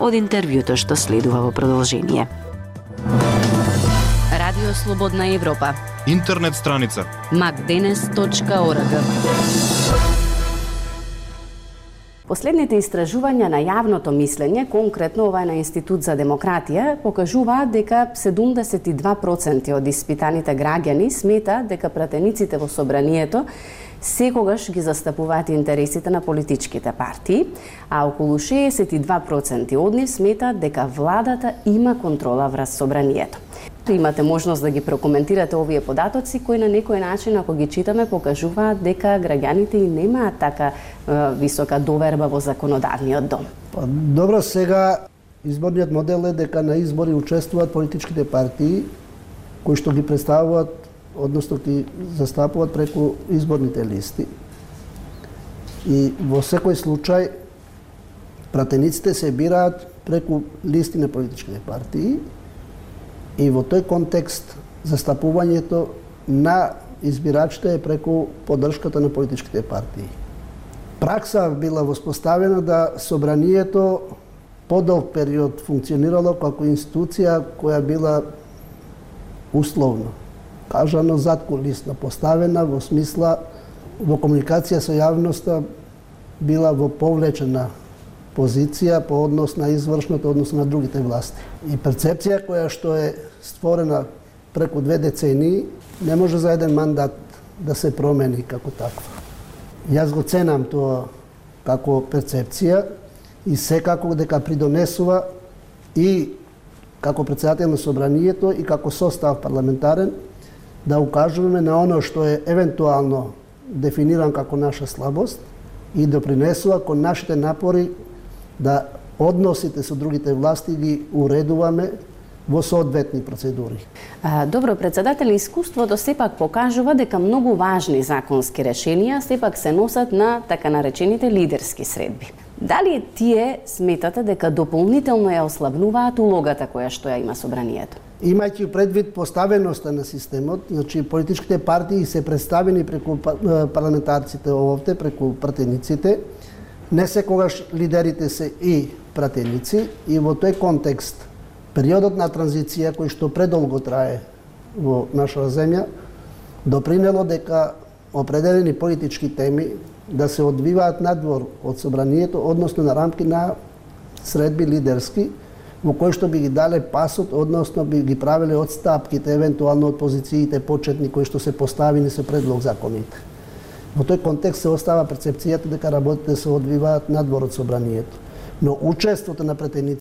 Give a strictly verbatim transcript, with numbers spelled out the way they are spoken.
од интервјуто што следува во продолжение. Радио Слободна Европа. Интернет страница мак денес точка орг. Последните истражувања на јавното мислење, конкретно ова е на Институт за демократија, покажуваат дека седумдесет и два проценти од испитаните граѓани смета дека пратениците во собранието секогаш ги застапуваат интересите на политичките партии, а околу шеесет и два проценти од нив сметаат дека владата има контрола врз собранието. Имате можност да ги прокоментирате овие податоци кои на некој начин, ако ги читаме, покажуваат дека граѓаните и немаат така е, висока доверба во законодавниот дом. Па, добро, сега изборниот модел е дека на избори учествуваат политичките партии кои што ги представуваат, односно ги застапуваат преку изборните листи. И во секој случај пратениците се бираат преку листи на политичките партии. И во тој контекст застапувањето на избирачите е преку поддршката на политичките партии. Пракса била воспоставена да собранието подолг период функционирало како институција која била условно кажано задкулисно поставена, во смисла во комуникација со јавноста била во повлечена позиција по однос на извршното, однос на другите власти. И перцепција која што е створена преку две децении не може за еден мандат да се промени како таква. Јас го ценам тоа како перцепција и секако дека придонесува и како председател на собранието и како состав парламентарен да укажуваме на оно што е евентуално дефиниран како наша слабост и допринесува кон нашите напори да односите со другите власти ги уредуваме во соодветни процедури. А, добро, председател, искуството сепак покажува дека многу важни законски решенија сепак се носат на така наречените лидерски средби. Дали тие сметате дека дополнително ја ослабнуваат улогата која што ја има собранието? Имајќи предвид поставеноста на системот, значи политичките партии се представени преку парламентарците овде, преку пратениците, не секогаш лидерите се и пратеници и во тој контекст периодот на транзиција кој што предолго трае во нашава земја допринело дека определени политички теми да се одвиваат надвор од собранието, односно на рамки на средби лидерски, во кои што би ги дале пасот, односно би ги правеле одстапките, евентуално од позициите почетни кои што се поставени со предлог законите. Во тој контекст се остава перцепцијата дека работите се одвиваат надвор од собранието. Но учеството на пратениците